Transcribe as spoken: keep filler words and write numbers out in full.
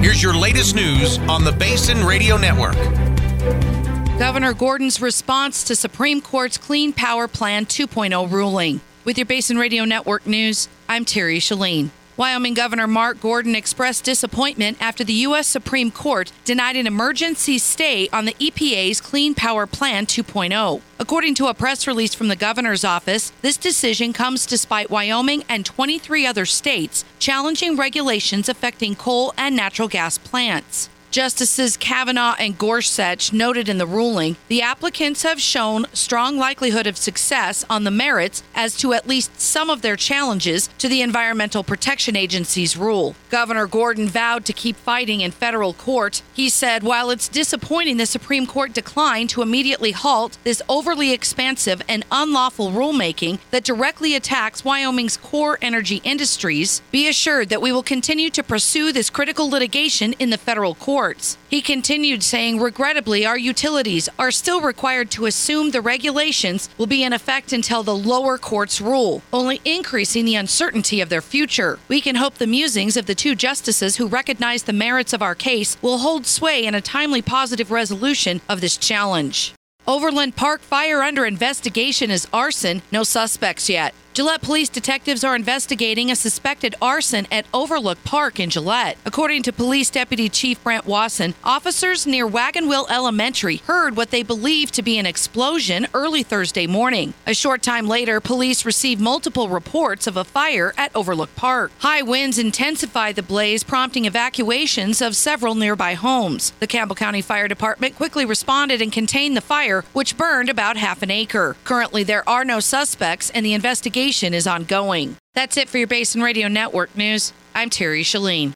Here's your latest news on the Basin Radio Network. Governor Gordon's response to Supreme Court's Clean Power Plan two point oh ruling. With your Basin Radio Network news, I'm Terry Shalene. Wyoming Governor Mark Gordon expressed disappointment after the U S Supreme Court denied an emergency stay on the E P A's Clean Power Plan two point oh. According to a press release from the governor's office, this decision comes despite Wyoming and twenty-three other states challenging regulations affecting coal and natural gas plants. Justices Kavanaugh and Gorsuch noted in the ruling, the applicants have shown strong likelihood of success on the merits as to at least some of their challenges to the Environmental Protection Agency's rule. Governor Gordon vowed to keep fighting in federal court. He said, while it's disappointing the Supreme Court declined to immediately halt this overly expansive and unlawful rulemaking that directly attacks Wyoming's core energy industries, be assured that we will continue to pursue this critical litigation in the federal court. He continued saying, regrettably, our utilities are still required to assume the regulations will be in effect until the lower courts rule, only increasing the uncertainty of their future. We can hope the musings of the two justices who recognize the merits of our case will hold sway in a timely positive resolution of this challenge. Overland Park fire under investigation as arson, no suspects yet. Gillette police detectives are investigating a suspected arson at Overlook Park in Gillette. According to Police Deputy Chief Brent Wasson, officers near Wagon Wheel Elementary heard what they believe to be an explosion early Thursday morning. A short time later, police received multiple reports of a fire at Overlook Park. High winds intensified the blaze, prompting evacuations of several nearby homes. The Campbell County Fire Department quickly responded and contained the fire, which burned about half an acre. Currently, there are no suspects, and the investigation is ongoing. That's it for your Basin Radio Network news. I'm Terry Shalene.